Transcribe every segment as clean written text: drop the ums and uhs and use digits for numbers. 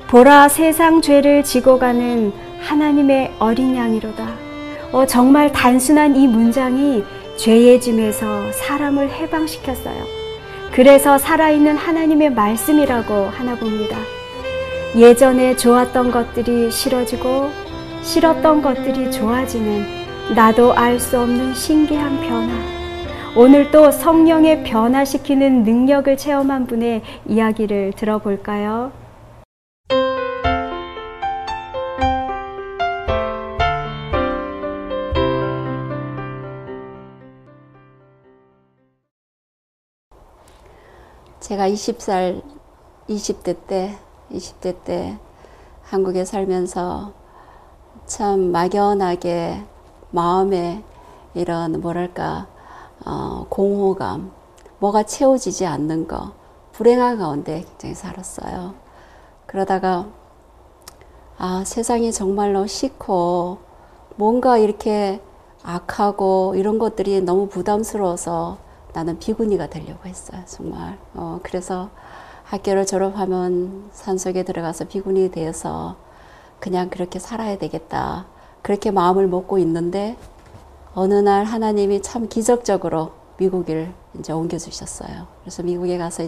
보라, 세상 죄를 지고 가는 하나님의 어린 양이로다. 정말 단순한 이 문장이 죄의 짐에서 사람을 해방시켰어요. 그래서 살아있는 하나님의 말씀이라고 하나 봅니다. 예전에 좋았던 것들이 싫어지고 싫었던 것들이 좋아지는 나도 알 수 없는 신기한 변화. 오늘 또 성령의 변화시키는 능력을 체험한 분의 이야기를 들어볼까요? 제가 20대 때 한국에 살면서 참 막연하게 마음에 이런 공허감, 뭐가 채워지지 않는 거, 불행한 가운데 굉장히 살았어요. 그러다가 세상이 정말로 싫고 뭔가 이렇게 악하고 이런 것들이 너무 부담스러워서 나는 비구니가 되려고 했어요, 정말. 그래서 학교를 졸업하면 산속에 들어가서 비구니 되어서 그냥 그렇게 살아야 되겠다. 그렇게 마음을 먹고 있는데 어느 날 하나님이 참 기적적으로 미국을 이제 옮겨주셨어요. 그래서 미국에 가서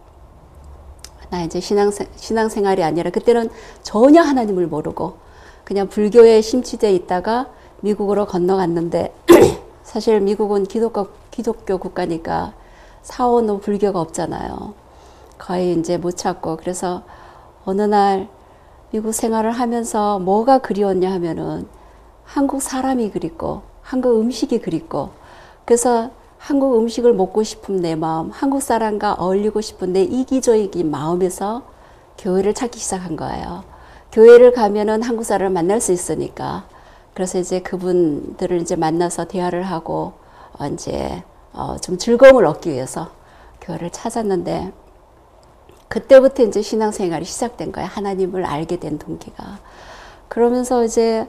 나 이제 신앙생활이 아니라 그때는 전혀 하나님을 모르고 그냥 불교에 심취되어 있다가 미국으로 건너갔는데 사실 미국은 기독교 국가니까 사원은 불교가 없잖아요. 거의 이제 못 찾고. 그래서 어느 날 미국 생활을 하면서 뭐가 그리웠냐 하면은 한국 사람이 그립고 한국 음식이 그립고, 그래서 한국 음식을 먹고 싶은 내 마음, 한국 사람과 어울리고 싶은 내 이기적인 마음에서 교회를 찾기 시작한 거예요. 교회를 가면은 한국 사람을 만날 수 있으니까. 그래서 이제 그분들을 이제 만나서 대화를 하고 좀 즐거움을 얻기 위해서 교회를 찾았는데, 그때부터 이제 신앙생활이 시작된 거예요. 하나님을 알게 된 동기가. 그러면서 이제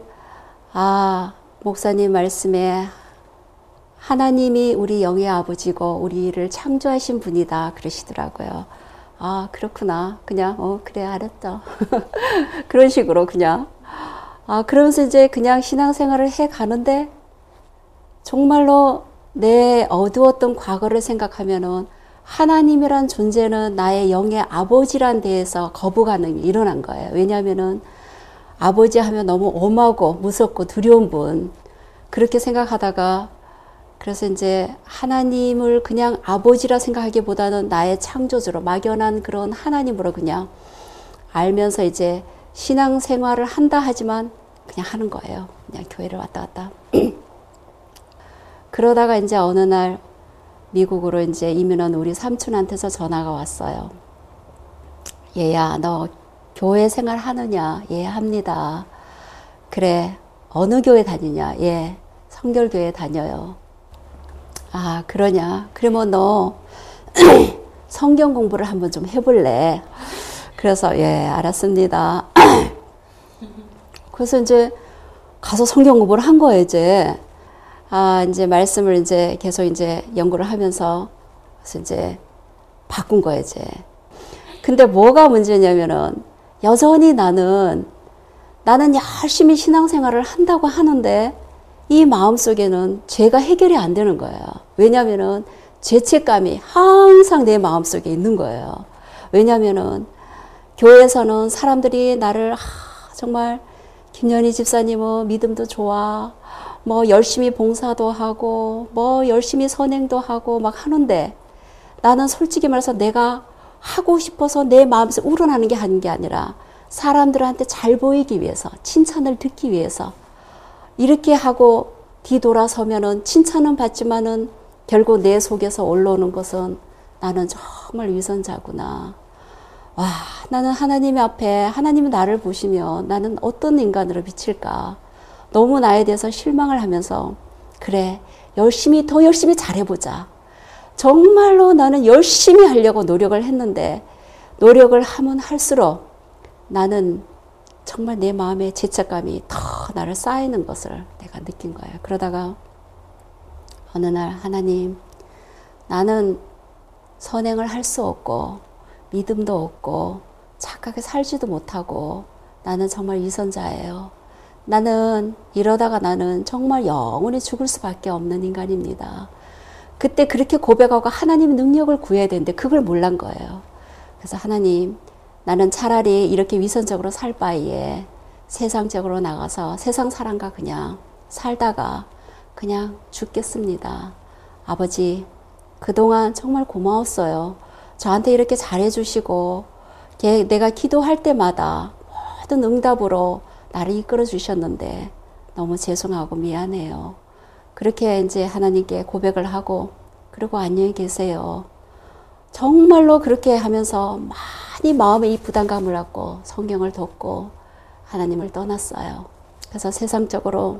목사님 말씀에 하나님이 우리 영의 아버지고 우리를 창조하신 분이다 그러시더라고요. 그렇구나. 그냥 그래 알았죠. 그런 식으로 그냥 그러면서 이제 그냥 신앙생활을 해 가는데, 정말로 내 어두웠던 과거를 생각하면은 하나님이란 존재는 나의 영의 아버지란 데에서 거부감이 일어난 거예요. 왜냐하면은 아버지 하면 너무 엄하고 무섭고 두려운 분, 그렇게 생각하다가, 그래서 이제 하나님을 그냥 아버지라 생각하기보다는 나의 창조주로, 막연한 그런 하나님으로 그냥 알면서 이제 신앙생활을 한다 하지만 그냥 하는 거예요. 그냥 교회를 왔다 갔다. 그러다가 이제 어느 날 미국으로 이제 이민한 우리 삼촌한테서 전화가 왔어요. 얘야, 너 교회 생활 하느냐? 예, 합니다. 그래, 어느 교회 다니냐? 예, 성결교회 다녀요. 그러냐? 그러면 너 성경 공부를 한번 좀 해볼래? 그래서 예, 알았습니다. 그래서 이제 가서 성경 공부를 한 거예요, 이제. 이제 말씀을 이제 계속 이제 연구를 하면서, 그래서 이제 바꾼 거예요, 이제. 근데 뭐가 문제냐면은, 여전히 나는 열심히 신앙생활을 한다고 하는데, 이 마음속에는 죄가 해결이 안 되는 거예요. 왜냐면은, 죄책감이 항상 내 마음속에 있는 거예요. 왜냐면은, 교회에서는 사람들이 나를 정말 김연희 집사님은 믿음도 좋아, 뭐 열심히 봉사도 하고 뭐 열심히 선행도 하고 막 하는데, 나는 솔직히 말해서 내가 하고 싶어서 내 마음에서 우러나는 게 하는 게 아니라 사람들한테 잘 보이기 위해서, 칭찬을 듣기 위해서 이렇게 하고 뒤돌아서면은 칭찬은 받지만은 결국 내 속에서 올라오는 것은 나는 정말 위선자구나. 나는 하나님 앞에, 하나님이 나를 보시면 나는 어떤 인간으로 비칠까? 너무 나에 대해서 실망을 하면서, 그래, 더 열심히 잘해보자. 정말로 나는 열심히 하려고 노력을 했는데, 노력을 하면 할수록 나는 정말 내 마음에 죄책감이 더 나를 쌓이는 것을 내가 느낀 거예요. 그러다가 어느 날, 하나님, 나는 선행을 할 수 없고 믿음도 없고 착하게 살지도 못하고 나는 정말 위선자예요. 나는 이러다가 나는 정말 영원히 죽을 수밖에 없는 인간입니다. 그때 그렇게 고백하고 하나님 능력을 구해야 되는데 그걸 몰란 거예요. 그래서 하나님, 나는 차라리 이렇게 위선적으로 살 바에 세상적으로 나가서 세상 사람과 그냥 살다가 그냥 죽겠습니다. 아버지, 그동안 정말 고마웠어요. 저한테 이렇게 잘해주시고 내가 기도할 때마다 모든 응답으로 나를 이끌어 주셨는데 너무 죄송하고 미안해요. 그렇게 이제 하나님께 고백을 하고 그리고 안녕히 계세요. 정말로 그렇게 하면서 많이 마음에 이 부담감을 갖고 성경을 덮고 하나님을 떠났어요. 그래서 세상적으로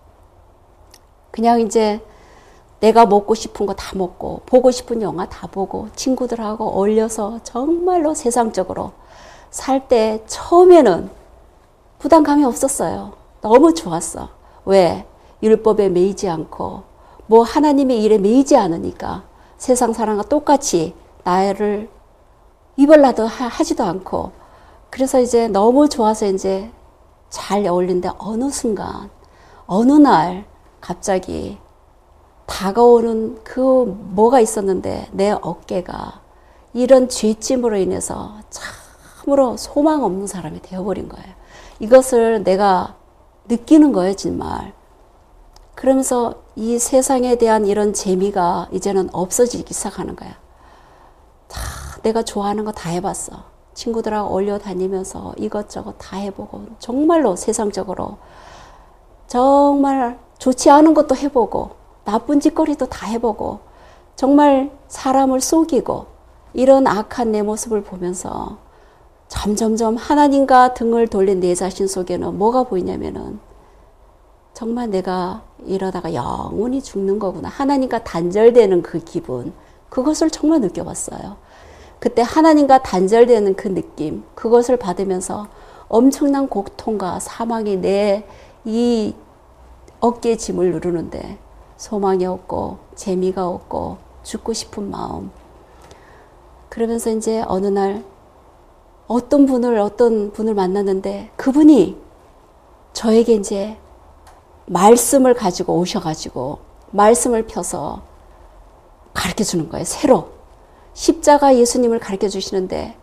그냥 이제 내가 먹고 싶은 거 다 먹고 보고 싶은 영화 다 보고 친구들하고 어울려서 정말로 세상적으로 살 때 처음에는 부담감이 없었어요. 너무 좋았어. 왜? 율법에 매이지 않고 뭐 하나님의 일에 매이지 않으니까 세상 사람과 똑같이 나를 이별라도 하지도 않고 그래서 이제 너무 좋아서 이제 잘 어울리는데 어느 순간 어느 날 갑자기 다가오는 그 뭐가 있었는데 내 어깨가 이런 죄짐으로 인해서 참으로 소망 없는 사람이 되어버린 거예요. 이것을 내가 느끼는 거예요, 정말. 그러면서 이 세상에 대한 이런 재미가 이제는 없어지기 시작하는 거야. 다 내가 좋아하는 거 다 해봤어. 친구들하고 어울려 다니면서 이것저것 다 해보고 정말로 세상적으로 정말 좋지 않은 것도 해보고 나쁜 짓거리도 다 해보고 정말 사람을 속이고 이런 악한 내 모습을 보면서 점점점 하나님과 등을 돌린 내 자신 속에는 뭐가 보이냐면은 정말 내가 이러다가 영원히 죽는 거구나. 하나님과 단절되는 그 기분, 그것을 정말 느껴봤어요. 그때 하나님과 단절되는 그 느낌, 그것을 받으면서 엄청난 고통과 사망이 내 이 어깨의 짐을 누르는데 소망이 없고 재미가 없고 죽고 싶은 마음. 그러면서 이제 어느 날 어떤 분을 만났는데 그분이 저에게 이제 말씀을 가지고 오셔가지고 말씀을 펴서 가르쳐 주는 거예요. 새로. 십자가 예수님을 가르쳐 주시는데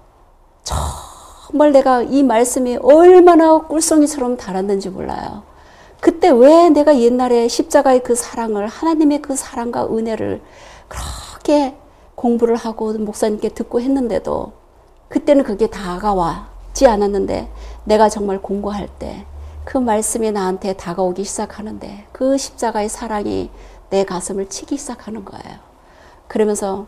정말 내가 이 말씀이 얼마나 꿀송이처럼 달았는지 몰라요. 그때 왜 내가 옛날에 십자가의 그 사랑을, 하나님의 그 사랑과 은혜를 그렇게 공부를 하고 목사님께 듣고 했는데도 그때는 그게 다가와지 않았는데 내가 정말 공부할 때 그 말씀이 나한테 다가오기 시작하는데 그 십자가의 사랑이 내 가슴을 치기 시작하는 거예요. 그러면서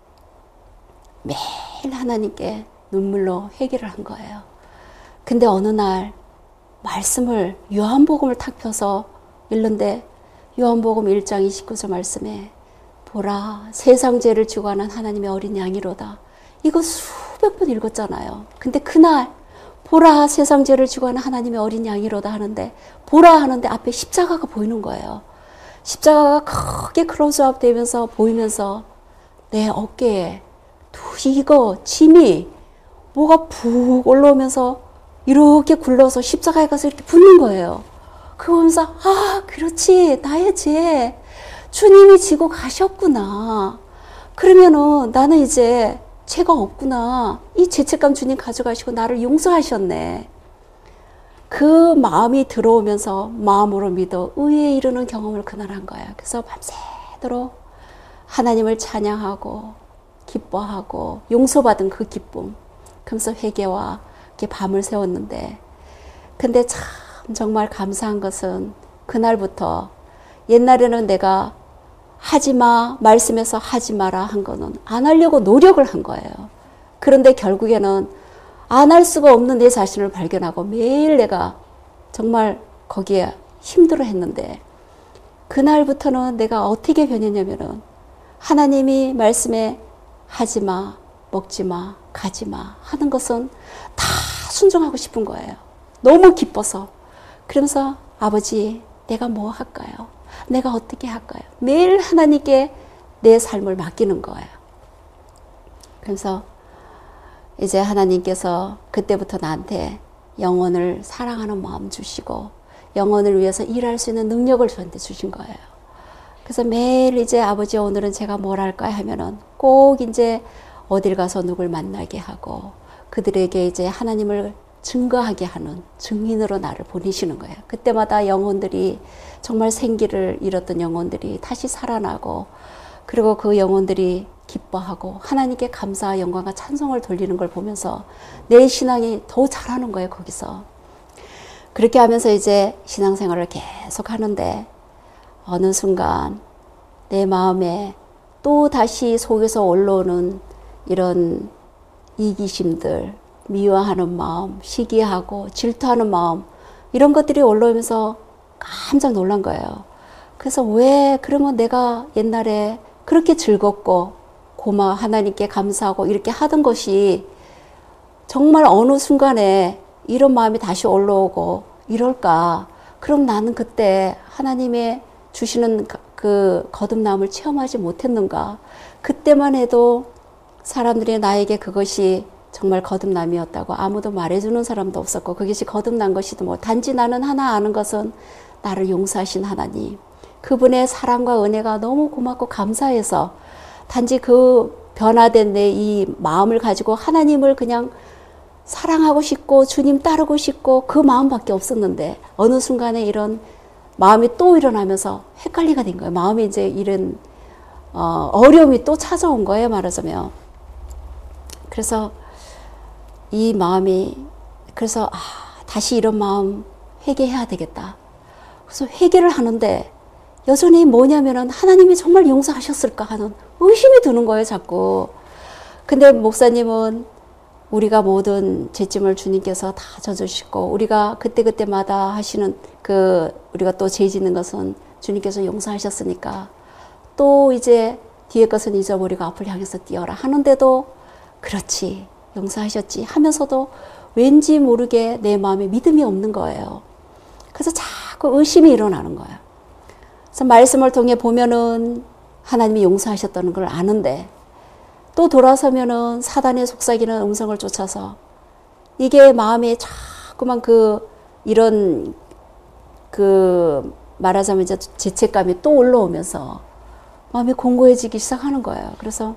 매일 하나님께 눈물로 회개를 한 거예요. 근데 어느 날 말씀을 요한복음을 탁 펴서 읽는데 요한복음 1장 29절 말씀에 보라 세상 죄를 지고 가는 하나님의 어린 양이로다. 이거 수백 번 읽었잖아요. 근데 그날 보라 세상 죄를 지고 가는 하나님의 어린 양이로다 하는데 보라 하는데 앞에 십자가가 보이는 거예요. 십자가가 크게 클로즈업 되면서 보이면서 내 어깨에 이거 짐이 뭐가 푹 올라오면서 이렇게 굴러서 십자가에 가서 이렇게 붙는 거예요. 그거 보면서 아 그렇지 나의 죄 주님이 지고 가셨구나. 그러면은 나는 이제 죄가 없구나. 이 죄책감 주님 가져가시고 나를 용서하셨네. 그 마음이 들어오면서 마음으로 믿어 의에 이르는 경험을 그날 한 거예요. 그래서 밤새도록 하나님을 찬양하고 기뻐하고 용서받은 그 기쁨. 그러면서 회개와 이렇게 밤을 새웠는데 근데 참 정말 감사한 것은 그날부터 옛날에는 내가 하지마 말씀에서 하지 마라 한 거는 안 하려고 노력을 한 거예요. 그런데 결국에는 안 할 수가 없는 내 자신을 발견하고 매일 내가 정말 거기에 힘들어 했는데 그날부터는 내가 어떻게 변했냐면은 하나님이 말씀에 하지마 먹지마 가지마 하는 것은 다 순종하고 싶은 거예요. 너무 기뻐서. 그러면서 아버지 내가 뭐 할까요? 내가 어떻게 할까요? 매일 하나님께 내 삶을 맡기는 거예요. 그래서 이제 하나님께서 그때부터 나한테 영혼을 사랑하는 마음 주시고 영혼을 위해서 일할 수 있는 능력을 저한테 주신 거예요. 그래서 매일 이제 아버지 오늘은 제가 뭘 할까 하면은 꼭 이제 어딜 가서 누굴 만나게 하고 그들에게 이제 하나님을 증거하게 하는 증인으로 나를 보내시는 거예요. 그때마다 영혼들이 정말 생기를 잃었던 영혼들이 다시 살아나고 그리고 그 영혼들이 기뻐하고 하나님께 감사와 영광과 찬송을 돌리는 걸 보면서 내 신앙이 더 잘하는 거예요. 거기서. 그렇게 하면서 이제 신앙생활을 계속 하는데 어느 순간 내 마음에 또 다시 속에서 올라오는 이런 이기심들, 미워하는 마음, 시기하고 질투하는 마음 이런 것들이 올라오면서 깜짝 놀란 거예요. 그래서 왜 그러면 내가 옛날에 그렇게 즐겁고 고마워 하나님께 감사하고 이렇게 하던 것이 정말 어느 순간에 이런 마음이 다시 올라오고 이럴까? 그럼 나는 그때 하나님의 주시는 그 거듭남을 체험하지 못했는가? 그때만 해도 사람들이 나에게 그것이 정말 거듭남이었다고 아무도 말해주는 사람도 없었고 그것이 거듭난 것이도 뭐 단지 나는 하나 아는 것은 나를 용서하신 하나님 그분의 사랑과 은혜가 너무 고맙고 감사해서 단지 그 변화된 내 이 마음을 가지고 하나님을 그냥 사랑하고 싶고 주님 따르고 싶고 그 마음밖에 없었는데 어느 순간에 이런 마음이 또 일어나면서 헷갈리가 된 거예요. 마음이 이제 이런 어려움이 또 찾아온 거예요. 말하자면. 그래서 이 마음이 그래서 다시 이런 마음 회개해야 되겠다. 그래서 회개를 하는데 여전히 뭐냐면은 하나님이 정말 용서하셨을까 하는 의심이 드는 거예요. 자꾸. 근데 목사님은 우리가 모든 죄짐을 주님께서 다 져주시고 우리가 그때그때마다 하시는 우리가 또 죄 짓는 것은 주님께서 용서하셨으니까 또 이제 뒤에 것은 잊어버리고 앞을 향해서 뛰어라 하는데도 그렇지 용서하셨지 하면서도 왠지 모르게 내 마음에 믿음이 없는 거예요. 그래서 자꾸 의심이 일어나는 거예요. 그래서 말씀을 통해 보면은 하나님이 용서하셨다는 걸 아는데 또 돌아서면은 사단의 속삭이는 음성을 쫓아서 이게 마음에 자꾸만 이런 말하자면 이제 죄책감이 또 올라오면서 마음이 공고해지기 시작하는 거예요. 그래서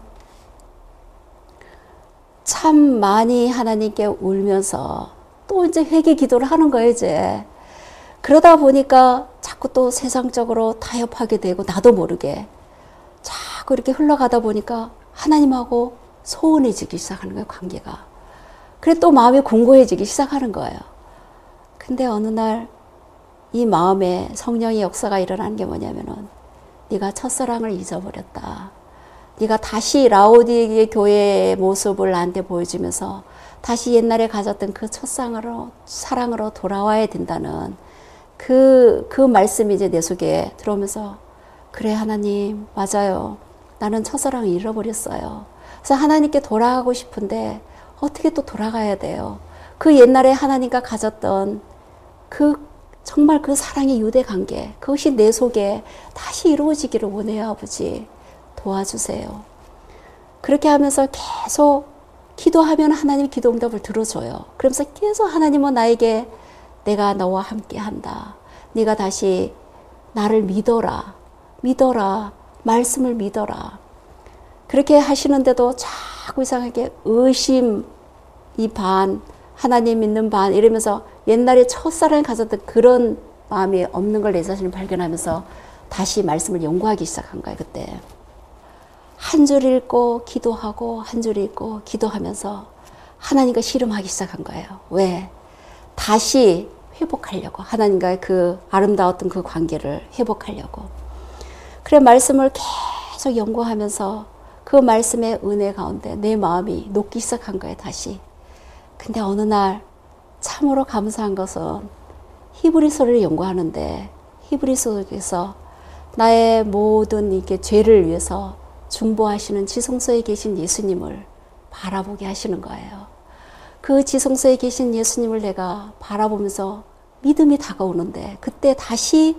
참 많이 하나님께 울면서 또 이제 회개 기도를 하는 거예요, 이제. 그러다 보니까 자꾸 또 세상적으로 타협하게 되고 나도 모르게 자꾸 이렇게 흘러가다 보니까 하나님하고 소원해지기 시작하는 거예요, 관계가. 그래 또 마음이 공고해지기 시작하는 거예요. 근데 어느 날 이 마음에 성령의 역사가 일어나는 게 뭐냐면은 네가 첫사랑을 잊어버렸다. 네가 다시 라오디게 교회의 모습을 나한테 보여주면서 다시 옛날에 가졌던 그 사랑으로 돌아와야 된다는 그 말씀이 이제 내 속에 들어오면서 그래 하나님 맞아요. 나는 첫사랑을 잃어버렸어요. 그래서 하나님께 돌아가고 싶은데 어떻게 또 돌아가야 돼요. 그 옛날에 하나님과 가졌던 정말 그 사랑의 유대 관계 그것이 내 속에 다시 이루어지기를 원해요. 아버지 도와주세요. 그렇게 하면서 계속 기도하면 하나님이 기도 응답을 들어줘요. 그러면서 계속 하나님은 나에게 내가 너와 함께 한다. 네가 다시 나를 믿어라. 말씀을 믿어라. 그렇게 하시는데도 자꾸 이상하게 의심 이 반, 하나님 믿는 반 이러면서 옛날에 첫사랑을 가졌던 그런 마음이 없는 걸 내 자신을 발견하면서 다시 말씀을 연구하기 시작한 거예요. 그때. 한 줄 읽고 기도하고 한 줄 읽고 기도하면서 하나님과 씨름하기 시작한 거예요. 왜? 다시 회복하려고. 하나님과의 그 아름다웠던 그 관계를 회복하려고. 그래 말씀을 계속 연구하면서 그 말씀의 은혜 가운데 내 마음이 녹기 시작한 거예요. 다시. 근데 어느 날 참으로 감사한 것은 히브리서를 연구하는데 히브리서에서 나의 모든 이렇게 죄를 위해서 중보하시는 지성소에 계신 예수님을 바라보게 하시는 거예요. 그 지성소에 계신 예수님을 내가 바라보면서 믿음이 다가오는데 그때 다시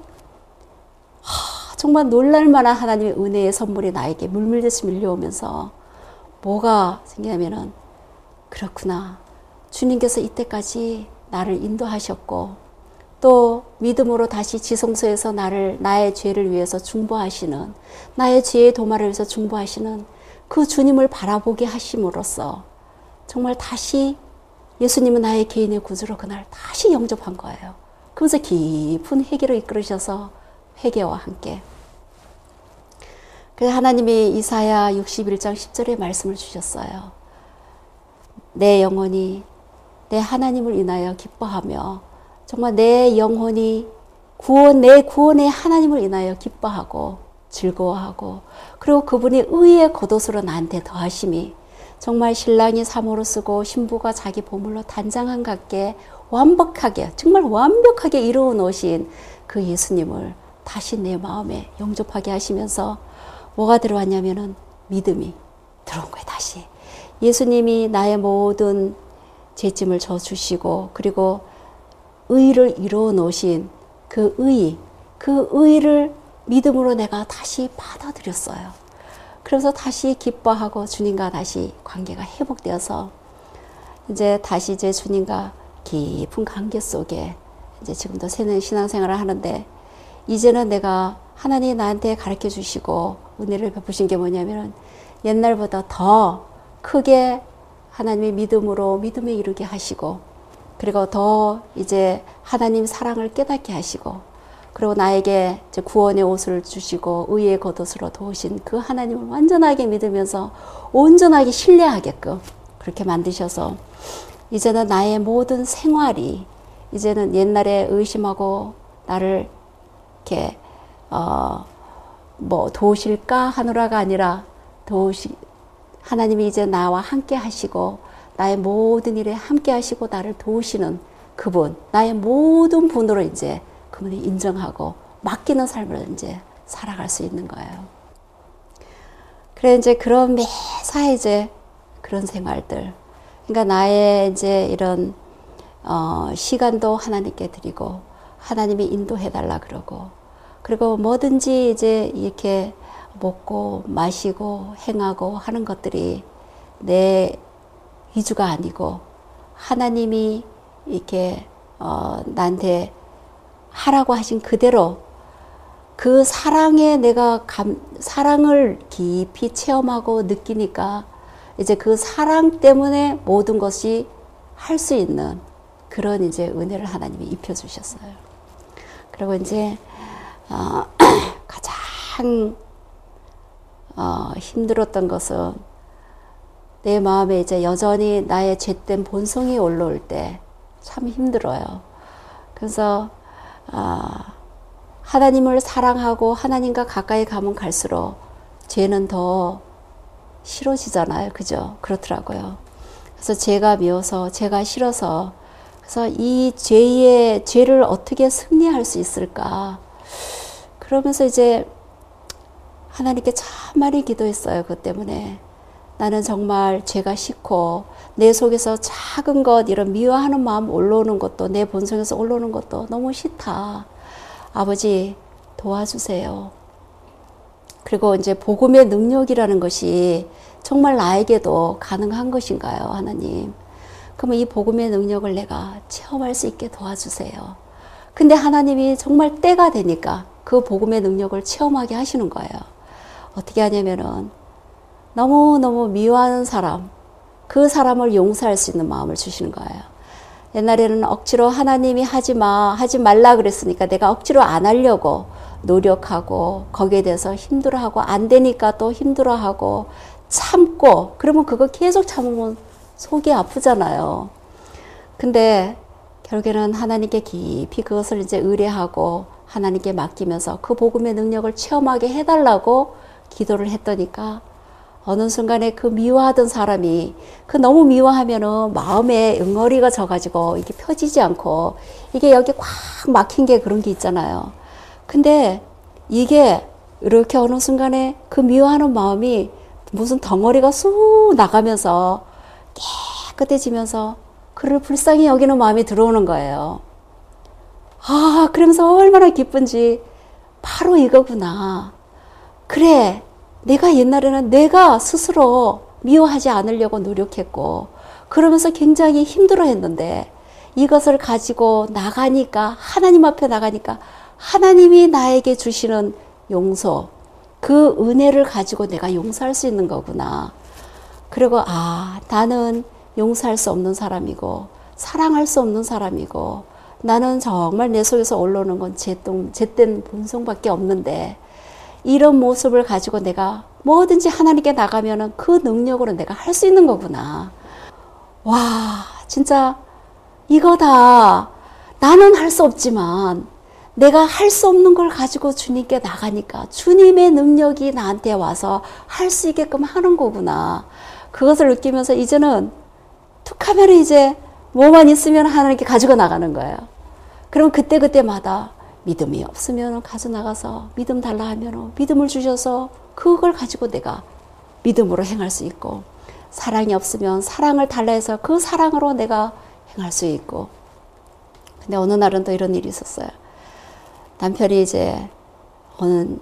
정말 놀랄만한 하나님의 은혜의 선물이 나에게 물밀듯이 밀려오면서 뭐가 생기냐면은 그렇구나. 주님께서 이때까지 나를 인도하셨고 또 믿음으로 다시 지성소에서 나의 죄를 위해서 중보하시는, 나의 죄의 도말을 위해서 중보하시는 그 주님을 바라보게 하심으로써 정말 다시 예수님은 나의 개인의 구주로 그날 다시 영접한 거예요. 그러면서 깊은 회개로 이끌으셔서 회개와 함께. 그래서 하나님이 이사야 61장 10절에 말씀을 주셨어요. 내 영혼이 내 하나님을 인하여 기뻐하며 정말 내 영혼이 내 구원의 하나님을 인하여 기뻐하고 즐거워하고 그리고 그분이 의의 겉옷으로 나한테 더하심이 정말 신랑이 사모로 쓰고 신부가 자기 보물로 단장한 같게 완벽하게 정말 완벽하게 이루어 놓으신 그 예수님을 다시 내 마음에 영접하게 하시면서 뭐가 들어왔냐면은 믿음이 들어온 거예요. 다시 예수님이 나의 모든 죄짐을 져주시고 그리고 의를 이루어 놓으신 그 의를 믿음으로 내가 다시 받아들였어요. 그래서 다시 기뻐하고 주님과 다시 관계가 회복되어서 이제 다시 이제 주님과 깊은 관계 속에 이제 지금도 새는 신앙생활을 하는데 이제는 내가 하나님이 나한테 가르쳐 주시고 은혜를 베푸신 게 뭐냐면 옛날보다 더 크게 하나님의 믿음에 이르게 하시고 그리고 더 이제 하나님 사랑을 깨닫게 하시고 그리고 나에게 이제 구원의 옷을 주시고 의의 겉옷으로 도우신 그 하나님을 완전하게 믿으면서 온전하게 신뢰하게끔 그렇게 만드셔서 이제는 나의 모든 생활이 이제는 옛날에 의심하고 나를 이렇게 도우실까 하노라가 아니라 하나님이 이제 나와 함께 하시고 나의 모든 일에 함께 하시고 나를 도우시는 그분, 나의 모든 분으로 이제 그분을 인정하고 맡기는 삶을 이제 살아갈 수 있는 거예요. 그래 이제 그런 매사 이제 그런 생활들, 그러니까 나의 이제 이런 시간도 하나님께 드리고 하나님이 인도해달라 그러고 그리고 뭐든지 이제 이렇게 먹고 마시고 행하고 하는 것들이 내 위주가 아니고 하나님이 이렇게 나한테 하라고 하신 그대로 그 사랑에 내가 사랑을 깊이 체험하고 느끼니까 이제 그 사랑 때문에 모든 것이 할 수 있는 그런 이제 은혜를 하나님이 입혀주셨어요. 그리고 이제 가장 힘들었던 것은 내 마음에 이제 여전히 나의 죄된 본성이 올라올 때 참 힘들어요. 그래서 하나님을 사랑하고 하나님과 가까이 가면 갈수록 죄는 더 싫어지잖아요. 그죠? 그렇더라고요. 그래서 죄가 미워서 죄가 싫어서 그래서 이 죄를 어떻게 승리할 수 있을까? 그러면서 이제 하나님께 참 많이 기도했어요. 그것 때문에. 나는 정말 죄가 싫고 내 속에서 작은 것 이런 미워하는 마음 올라오는 것도 내 본성에서 올라오는 것도 너무 싫다. 아버지 도와주세요. 그리고 이제 복음의 능력이라는 것이 정말 나에게도 가능한 것인가요, 하나님? 그러면 이 복음의 능력을 내가 체험할 수 있게 도와주세요. 근데 하나님이 정말 때가 되니까 그 복음의 능력을 체험하게 하시는 거예요. 어떻게 하냐면은 너무너무 미워하는 사람, 그 사람을 용서할 수 있는 마음을 주시는 거예요. 옛날에는 억지로 하나님이 하지 말라 그랬으니까 내가 억지로 안 하려고 노력하고 거기에 대해서 힘들어하고 안 되니까 또 힘들어하고 참고 그러면 그거 계속 참으면 속이 아프잖아요. 근데 결국에는 하나님께 깊이 그것을 이제 의뢰하고 하나님께 맡기면서 그 복음의 능력을 체험하게 해달라고 기도를 했더니까 어느 순간에 그 미워하던 사람이 그 너무 미워하면은 마음에 응어리가 져가지고 이게 펴지지 않고 이게 여기 꽉 막힌 게 그런 게 있잖아요. 근데 이게 이렇게 어느 순간에 그 미워하는 마음이 무슨 덩어리가 쑥 나가면서 깨끗해지면서 그를 불쌍히 여기는 마음이 들어오는 거예요. 아, 그러면서 얼마나 기쁜지 바로 이거구나. 그래, 내가 옛날에는 내가 스스로 미워하지 않으려고 노력했고 그러면서 굉장히 힘들어 했는데 이것을 가지고 나가니까, 하나님 앞에 나가니까 하나님이 나에게 주시는 용서, 그 은혜를 가지고 내가 용서할 수 있는 거구나. 그리고 나는 용서할 수 없는 사람이고 사랑할 수 없는 사람이고 나는 정말 내 속에서 올라오는 건 잿된 본성밖에 없는데 이런 모습을 가지고 내가 뭐든지 하나님께 나가면은 그 능력으로 내가 할 수 있는 거구나. 와, 진짜 이거다. 나는 할 수 없지만 내가 할 수 없는 걸 가지고 주님께 나가니까 주님의 능력이 나한테 와서 할 수 있게끔 하는 거구나. 그것을 느끼면서 이제는 툭 하면 이제 뭐만 있으면 하나님께 가지고 나가는 거예요. 그럼 그때마다 믿음이 없으면 가져나가서 믿음 달라 하면 믿음을 주셔서 그걸 가지고 내가 믿음으로 행할 수 있고, 사랑이 없으면 사랑을 달라 해서 그 사랑으로 내가 행할 수 있고. 근데 어느 날은 또 이런 일이 있었어요. 남편이 이제 어느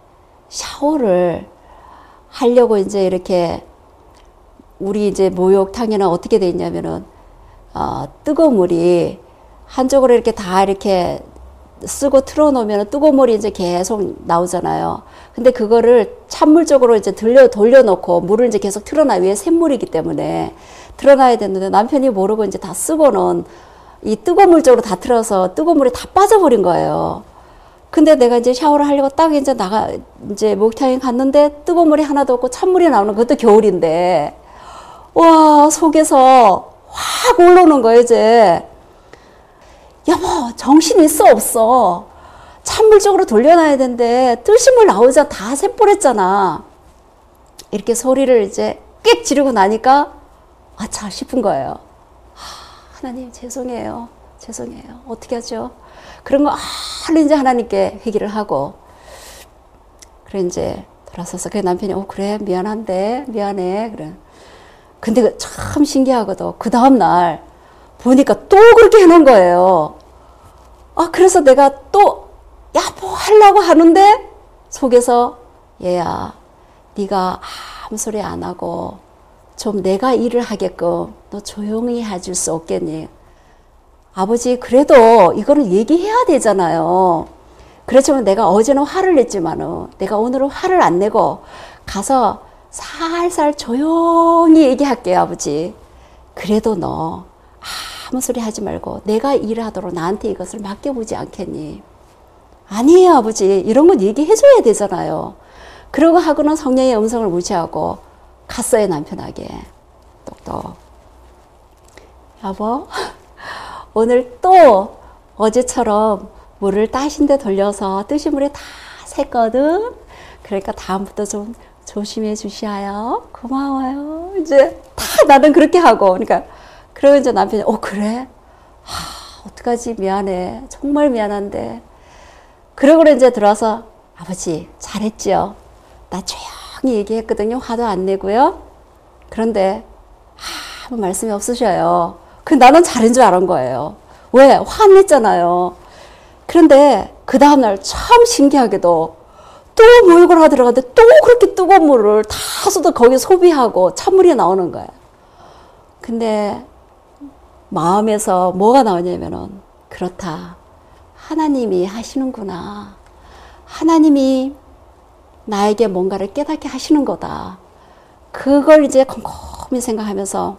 샤워를 하려고 이제 이렇게 우리 이제 목욕탕에는 어떻게 돼 있냐면은 뜨거운 물이 한쪽으로 이렇게 다 이렇게 쓰고 틀어놓으면 뜨거운 물이 이제 계속 나오잖아요. 근데 그거를 찬물 쪽으로 이제 돌려놓고 물을 이제 계속 틀어놔. 위에 샘물이기 때문에 틀어놔야 되는데 남편이 모르고 이제 다 쓰고는 이 뜨거운 물 쪽으로 다 틀어서 뜨거운 물이 다 빠져버린 거예요. 근데 내가 이제 샤워를 하려고 딱 이제 목욕탕에 갔는데 뜨거운 물이 하나도 없고 찬물이 나오는 그것도 겨울인데 와, 속에서 확 올라오는 거예요, 이제. 여보, 정신 있어, 없어? 찬물 쪽으로 돌려놔야 되는데, 뜨신 물 나오자 다 새뽀랬잖아. 이렇게 소리를 이제 꽥 지르고 나니까, 아차 싶은 거예요. 하나님, 죄송해요. 어떻게 하죠? 그런 거, 이제 하나님께 회개를 하고, 그래, 이제 돌아서서, 그 남편이, 그래, 미안해. 그래. 근데 참 신기하거든. 그 다음날 보니까 또 그렇게 해놓은 거예요. 그래서 내가 또, 뭐 하려고 하는데 속에서 얘야, 네가 아무 소리 안 하고 좀 내가 일을 하게끔 너 조용히 해줄 수 없겠니? 아버지, 그래도 이거는 얘기해야 되잖아요. 그렇지만 내가 어제는 화를 냈지만은 내가 오늘은 화를 안 내고 가서 살살 조용히 얘기할게요, 아버지. 그래도 너 아무 소리 하지 말고 내가 일하도록 나한테 이것을 맡겨보지 않겠니? 아니에요, 아버지. 이런 건 얘기해줘야 되잖아요. 그러고 하고는 성령의 음성을 무시하고 갔어요, 남편에게. 똑똑. 여보, 오늘 또 어제처럼 물을 따신데 돌려서 뜨신 물에 다 샜거든. 그러니까 다음부터 좀 조심해 주시아요. 고마워요. 이제 다 나는 그렇게 하고. 그러니까 그러면 이제 남편이 그래? 어떡하지? 미안해. 정말 미안한데. 그러고 이제 들어와서 아버지 잘했죠? 나 조용히 얘기했거든요. 화도 안 내고요. 그런데 아무 말씀이 없으셔요. 나는 잘한 줄 알은 거예요. 왜? 화 안 냈잖아요. 그런데 그 다음날 참 신기하게도 또 목욕을 하러 들어갔는데 또 그렇게 뜨거운 물을 다 쏟아 거기 소비하고 찬물이 나오는 거예요. 근데 마음에서 뭐가 나오냐면은 그렇다. 하나님이 하시는구나. 하나님이 나에게 뭔가를 깨닫게 하시는 거다. 그걸 이제 곰곰이 생각하면서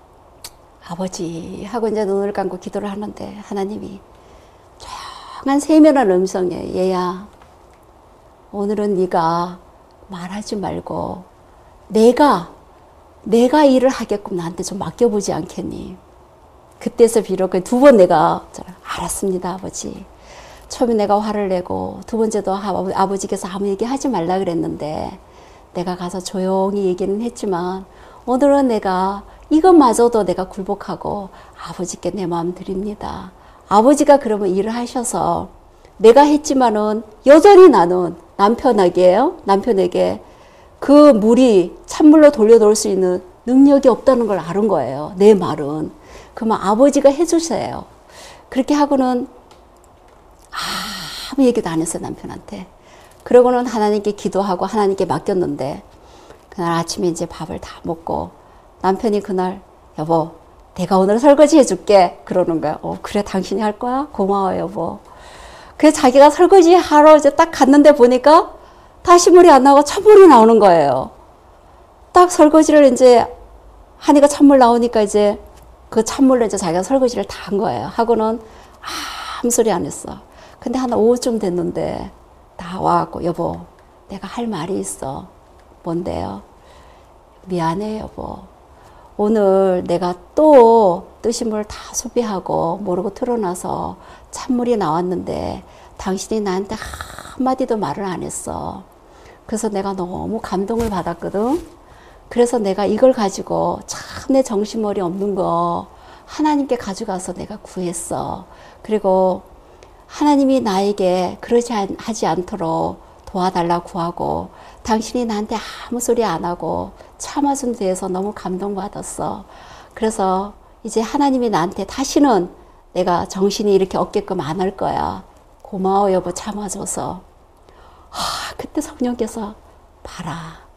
아버지 하고 이제 눈을 감고 기도를 하는데 하나님이 조용한 세밀한 음성에 얘야 오늘은 네가 말하지 말고 내가 일을 하게끔 나한테 좀 맡겨보지 않겠니? 그때서 비록 두 번 내가 알았습니다 아버지. 처음에 내가 화를 내고 두 번째도 아버지께서 아무 얘기 하지 말라 그랬는데 내가 가서 조용히 얘기는 했지만 오늘은 내가 이것마저도 내가 굴복하고 아버지께 내 마음 드립니다. 아버지가 그러면 일을 하셔서 내가 했지만은 여전히 나는 남편에게 그 물이 찬물로 돌려놓을 수 있는 능력이 없다는 걸 아는 거예요. 내 말은. 그러면 아버지가 해주세요. 그렇게 하고는 아무 얘기도 안 했어요, 남편한테. 그러고는 하나님께 기도하고 하나님께 맡겼는데 그날 아침에 이제 밥을 다 먹고 남편이 그날 여보, 내가 오늘 설거지 해줄게. 그러는 거야. 그래, 당신이 할 거야? 고마워, 여보. 그래서 자기가 설거지 하러 이제 딱 갔는데 보니까 다시 물이 안 나오고 찬물이 나오는 거예요. 딱 설거지를 이제 하니까 찬물 나오니까 이제 그 찬물로 이제 자기가 설거지를 다 한 거예요. 하고는 아무 소리 안 했어. 근데 한 오후쯤 됐는데 다 와갖고 여보, 내가 할 말이 있어. 뭔데요? 미안해, 여보. 오늘 내가 또 뜨신 물 다 소비하고 모르고 틀어놔서 찬물이 나왔는데 당신이 나한테 한마디도 말을 안 했어. 그래서 내가 너무 감동을 받았거든. 그래서 내가 이걸 가지고 참 내 정신머리 없는 거 하나님께 가져가서 내가 구했어. 그리고 하나님이 나에게 그러지 하지 않도록 도와달라고 구하고 당신이 나한테 아무 소리 안 하고 참아준 데에서 너무 감동받았어. 그래서 이제 하나님이 나한테 다시는 내가 정신이 이렇게 없게끔 안 할 거야. 고마워 여보, 참아줘서. 그때 성령께서 봐라,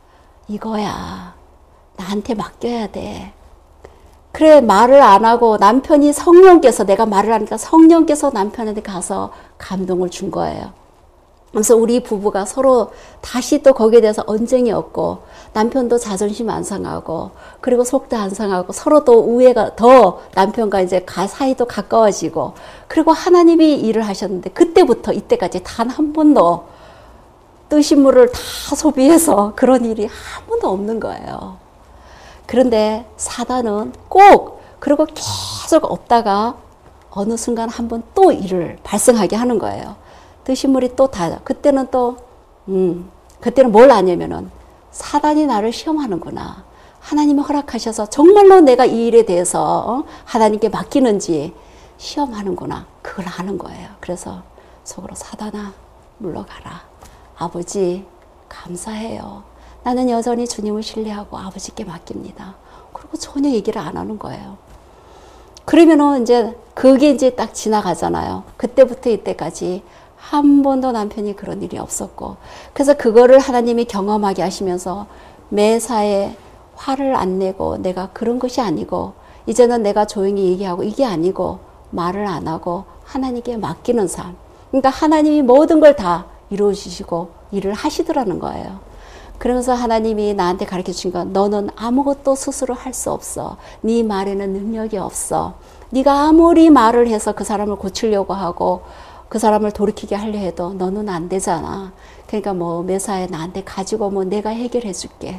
이거야. 나한테 맡겨야 돼. 그래, 말을 안 하고 남편이 성령께서, 내가 말을 하니까 성령께서 남편한테 가서 감동을 준 거예요. 그래서 우리 부부가 서로 다시 또 거기에 대해서 언쟁이 없고 남편도 자존심 안 상하고 그리고 속도 안 상하고 서로 또 우애가 더 남편과 이제 사이도 가까워지고 그리고 하나님이 일을 하셨는데 그때부터 이때까지 단 한 번도 뜨신 물을 다 소비해서 그런 일이 한 번도 없는 거예요. 그런데 사단은 꼭 그리고 계속 없다가 어느 순간 한 번 또 일을 발생하게 하는 거예요. 뜨신 물이 또 다, 그때는 또, 그때는 뭘 아냐면은 사단이 나를 시험하는구나. 하나님이 허락하셔서 정말로 내가 이 일에 대해서 하나님께 맡기는지 시험하는구나. 그걸 아는 거예요. 그래서 속으로 사단아, 물러가라. 아버지, 감사해요. 나는 여전히 주님을 신뢰하고 아버지께 맡깁니다. 그리고 전혀 얘기를 안 하는 거예요. 그러면은 이제 그게 이제 딱 지나가잖아요. 그때부터 이때까지 한 번도 남편이 그런 일이 없었고, 그래서 그거를 하나님이 경험하게 하시면서 매사에 화를 안 내고 내가 그런 것이 아니고 이제는 내가 조용히 얘기하고 이게 아니고 말을 안 하고 하나님께 맡기는 삶. 그러니까 하나님이 모든 걸 다 이루어 주시고 일을 하시더라는 거예요. 그러면서 하나님이 나한테 가르쳐 주신 건 너는 아무것도 스스로 할 수 없어. 네 말에는 능력이 없어. 네가 아무리 말을 해서 그 사람을 고치려고 하고 그 사람을 돌이키게 하려 해도 너는 안 되잖아. 그러니까 뭐 매사에 나한테 가지고 오면 내가 해결해 줄게.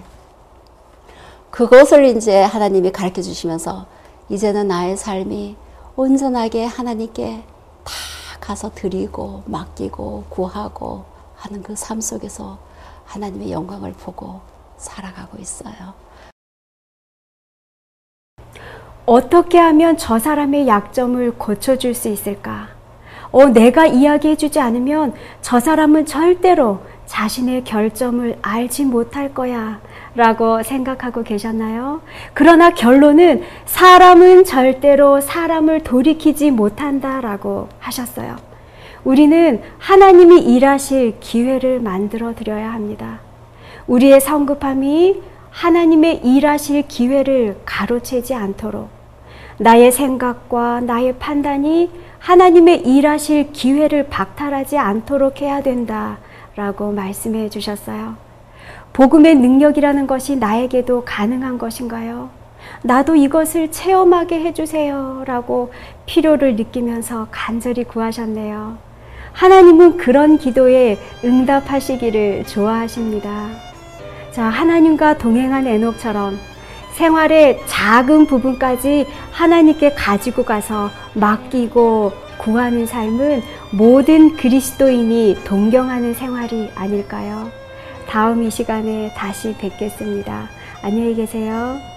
그것을 이제 하나님이 가르쳐 주시면서 이제는 나의 삶이 온전하게 하나님께 다 가서 드리고 맡기고 구하고 하는 그 삶 속에서 하나님의 영광을 보고 살아가고 있어요. 어떻게 하면 저 사람의 약점을 고쳐줄 수 있을까? 내가 이야기해주지 않으면 저 사람은 절대로 자신의 결점을 알지 못할 거야 라고 생각하고 계셨나요? 그러나 결론은 사람은 절대로 사람을 돌이키지 못한다 라고 하셨어요. 우리는 하나님이 일하실 기회를 만들어 드려야 합니다. 우리의 성급함이 하나님의 일하실 기회를 가로채지 않도록 나의 생각과 나의 판단이 하나님의 일하실 기회를 박탈하지 않도록 해야 된다라고 말씀해 주셨어요. 복음의 능력이라는 것이 나에게도 가능한 것인가요? 나도 이것을 체험하게 해주세요 라고 필요를 느끼면서 간절히 구하셨네요. 하나님은 그런 기도에 응답하시기를 좋아하십니다. 자, 하나님과 동행한 에녹처럼 생활의 작은 부분까지 하나님께 가지고 가서 맡기고 구하는 삶은 모든 그리스도인이 동경하는 생활이 아닐까요? 다음 이 시간에 다시 뵙겠습니다. 안녕히 계세요.